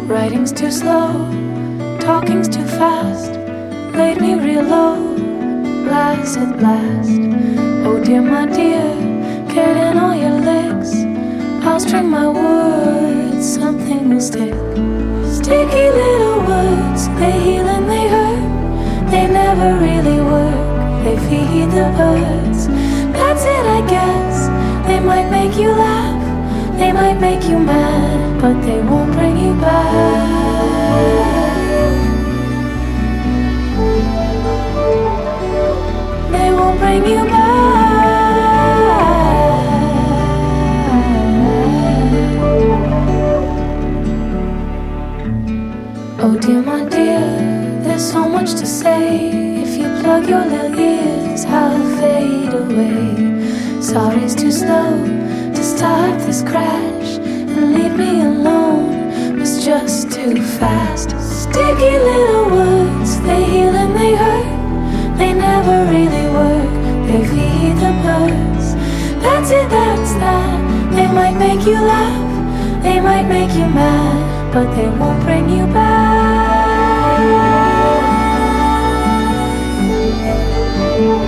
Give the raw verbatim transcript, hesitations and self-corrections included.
Writing's too slow, talking's too fast. Laid me real low, last at last. Oh dear, my dear, get in all your licks. I'll string my words, something will stick. Sticky little words, they heal and they hurt. They never really work, they feed the birds. That's it, I guess. They might make you laugh, they might make you mad, but they won't bring you back. They won't bring you back. Oh dear, my dear, there's so much to say. If you plug your little ears, I'll fade away. Sorry's too slow to start this crash, and leave me alone was just too fast. Sticky little words, they heal and they hurt. They never really work, they feed the birds. That's it, that's that. They might make you laugh, they might make you mad, but they won't bring you back.